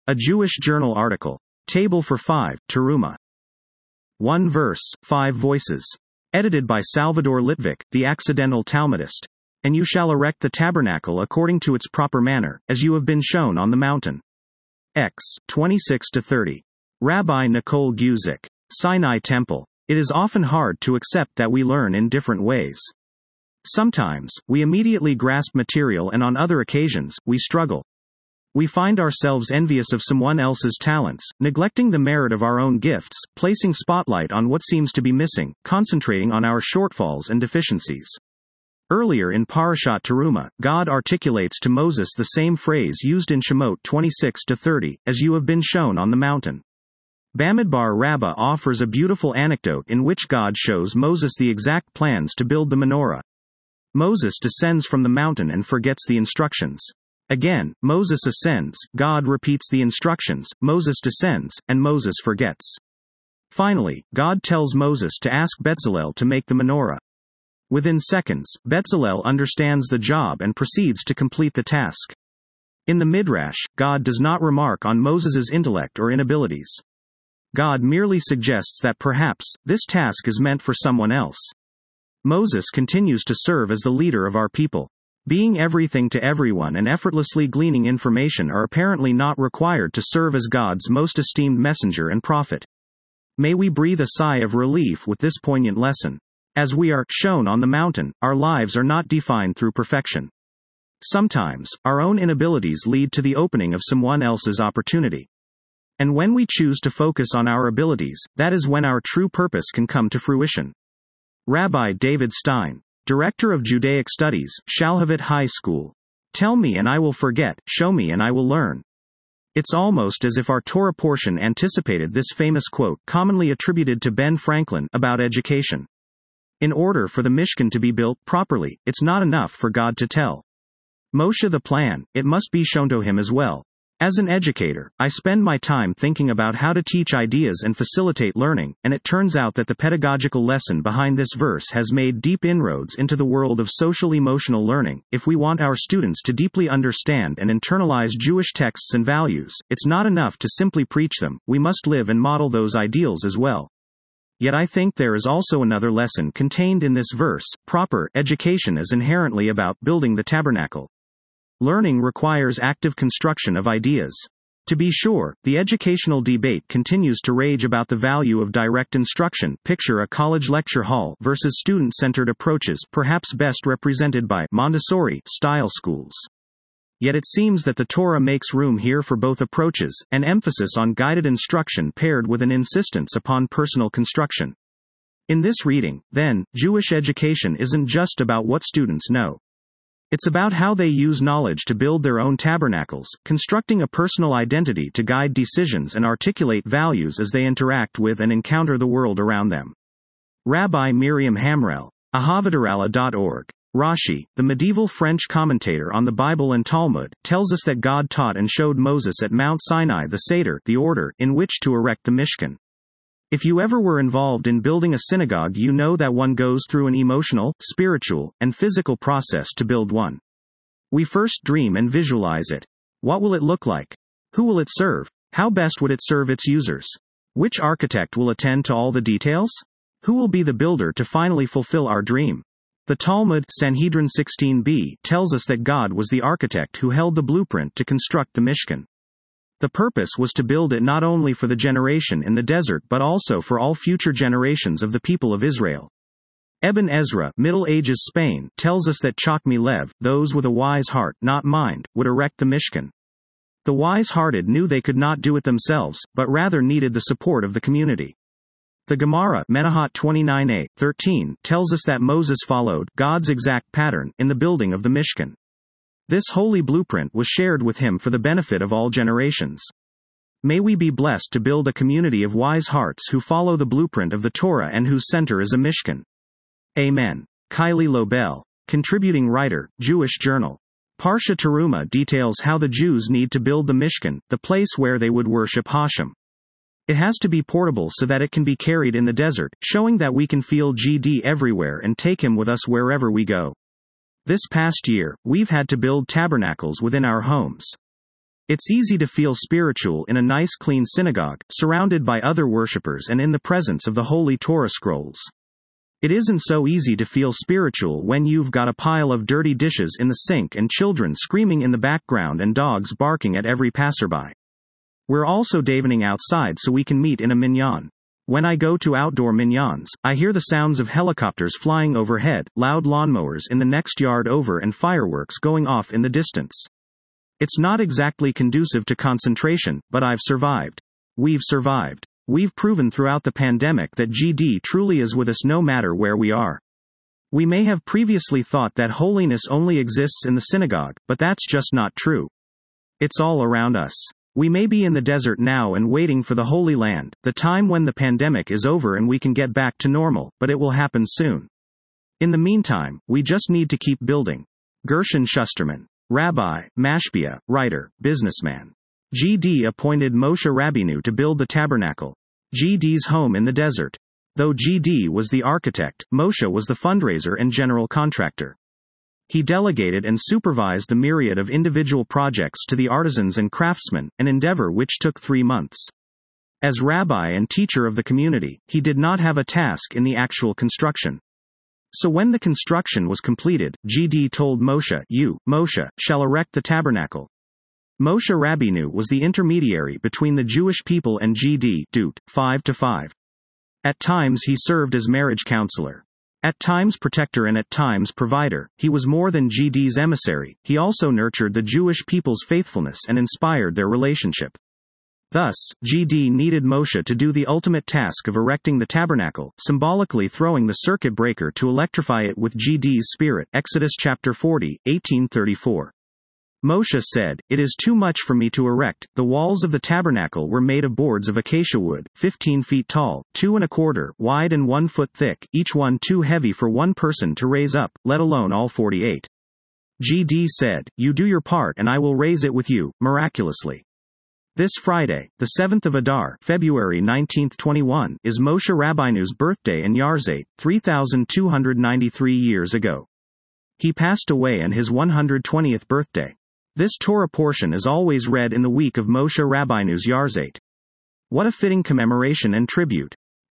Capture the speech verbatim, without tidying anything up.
A Jewish Journal article. Table for five, Teruma. One verse, five voices. Edited by Salvador Litvik, the accidental Talmudist. And you shall erect the tabernacle according to its proper manner, as you have been shown on the mountain. X. twenty-six to thirty. Rabbi Nicole Guzik. Sinai Temple. It is often hard to accept that we learn in different ways. Sometimes, we immediately grasp material, and on other occasions, we struggle. We find ourselves envious of someone else's talents, neglecting the merit of our own gifts, placing spotlight on what seems to be missing, concentrating on our shortfalls and deficiencies. Earlier in Parashat Teruma, God articulates to Moses the same phrase used in Shemot twenty-six to thirty, as you have been shown on the mountain. Bamidbar Rabbah offers a beautiful anecdote in which God shows Moses the exact plans to build the menorah. Moses descends from the mountain and forgets the instructions. Again, Moses ascends, God repeats the instructions, Moses descends, and Moses forgets. Finally, God tells Moses to ask Bezalel to make the menorah. Within seconds, Bezalel understands the job and proceeds to complete the task. In the Midrash, God does not remark on Moses's intellect or inabilities. God merely suggests that perhaps, this task is meant for someone else. Moses continues to serve as the leader of our people. Being everything to everyone and effortlessly gleaning information are apparently not required to serve as God's most esteemed messenger and prophet. May we breathe a sigh of relief with this poignant lesson. As we are shown on the mountain, our lives are not defined through perfection. Sometimes, our own inabilities lead to the opening of someone else's opportunity. And when we choose to focus on our abilities, that is when our true purpose can come to fruition. Rabbi David Stein, Director of Judaic Studies, Shalhavit High School. Tell me and I will forget, show me and I will learn. It's almost as if our Torah portion anticipated this famous quote, commonly attributed to Ben Franklin, about education. In order for the Mishkan to be built properly, it's not enough for God to tell Moshe the plan, it must be shown to him as well. As an educator, I spend my time thinking about how to teach ideas and facilitate learning, and it turns out that the pedagogical lesson behind this verse has made deep inroads into the world of social-emotional learning. If we want our students to deeply understand and internalize Jewish texts and values, it's not enough to simply preach them, we must live and model those ideals as well. Yet I think there is also another lesson contained in this verse. Proper education is inherently about building the tabernacle. Learning requires active construction of ideas. To be sure, the educational debate continues to rage about the value of direct instruction. Picture a college lecture hall versus student-centered approaches, perhaps best represented by Montessori-style schools. Yet it seems that the Torah makes room here for both approaches, an emphasis on guided instruction paired with an insistence upon personal construction. In this reading, then, Jewish education isn't just about what students know. It's about how they use knowledge to build their own tabernacles, constructing a personal identity to guide decisions and articulate values as they interact with and encounter the world around them. Rabbi Miriam Hamrel, Ahavatarala dot org. Rashi, the medieval French commentator on the Bible and Talmud, tells us that God taught and showed Moses at Mount Sinai the Seder, the order in which to erect the Mishkan. If you ever were involved in building a synagogue, you know that one goes through an emotional, spiritual, and physical process to build one. We first dream and visualize it. What will it look like? Who will it serve? How best would it serve its users? Which architect will attend to all the details? Who will be the builder to finally fulfill our dream? The Talmud, Sanhedrin sixteen b, tells us that God was the architect who held the blueprint to construct the Mishkan. The purpose was to build it not only for the generation in the desert but also for all future generations of the people of Israel. Ibn Ezra, Middle Ages Spain, tells us that Chachmi Lev, those with a wise heart, not mind, would erect the Mishkan. The wise-hearted knew they could not do it themselves, but rather needed the support of the community. The Gemara, Menachot twenty-nine a, thirteen, tells us that Moses followed God's exact pattern in the building of the Mishkan. This holy blueprint was shared with him for the benefit of all generations. May we be blessed to build a community of wise hearts who follow the blueprint of the Torah and whose center is a Mishkan. Amen. Kylie Lobel, contributing writer, Jewish Journal. Parsha Teruma details how the Jews need to build the Mishkan, the place where they would worship Hashem. It has to be portable so that it can be carried in the desert, showing that we can feel G D everywhere and take him with us wherever we go. This past year, we've had to build tabernacles within our homes. It's easy to feel spiritual in a nice clean synagogue, surrounded by other worshippers and in the presence of the holy Torah scrolls. It isn't so easy to feel spiritual when you've got a pile of dirty dishes in the sink and children screaming in the background and dogs barking at every passerby. We're also davening outside so we can meet in a minyan. When I go to outdoor minyans, I hear the sounds of helicopters flying overhead, loud lawnmowers in the next yard over and fireworks going off in the distance. It's not exactly conducive to concentration, but I've survived. We've survived. We've proven throughout the pandemic that G D truly is with us no matter where we are. We may have previously thought that holiness only exists in the synagogue, but that's just not true. It's all around us. We may be in the desert now and waiting for the Holy Land, the time when the pandemic is over and we can get back to normal, but it will happen soon. In the meantime, we just need to keep building. Gershon Shusterman. Rabbi, mashpia, writer, businessman. G D appointed Moshe Rabbeinu to build the tabernacle. G D's home in the desert. Though G D was the architect, Moshe was the fundraiser and general contractor. He delegated and supervised the myriad of individual projects to the artisans and craftsmen, an endeavor which took three months. As rabbi and teacher of the community, he did not have a task in the actual construction. So when the construction was completed, G D told Moshe, "You, Moshe, shall erect the tabernacle." Moshe Rabbeinu was the intermediary between the Jewish people and G D, Dut, five to five. At times he served as marriage counselor. At times protector and at times provider, he was more than G D's emissary, he also nurtured the Jewish people's faithfulness and inspired their relationship. Thus, G D needed Moshe to do the ultimate task of erecting the tabernacle, symbolically throwing the circuit breaker to electrify it with G D's spirit. Exodus chapter forty, eighteen thirty-four. Moshe said, "It is too much for me to erect." The walls of the tabernacle were made of boards of acacia wood, fifteen feet tall, two and a quarter wide and one foot thick, each one too heavy for one person to raise up, let alone all forty-eight. G D said, "You do your part and I will raise it with you, miraculously." This Friday, the seventh of Adar, February nineteenth twenty-one, is Moshe Rabbeinu's birthday and Yarzeit, three thousand two hundred ninety-three years ago. He passed away on his one hundred twentieth birthday. This Torah portion is always read in the week of Moshe Rabbeinu's Yarzeit. What a fitting commemoration and tribute.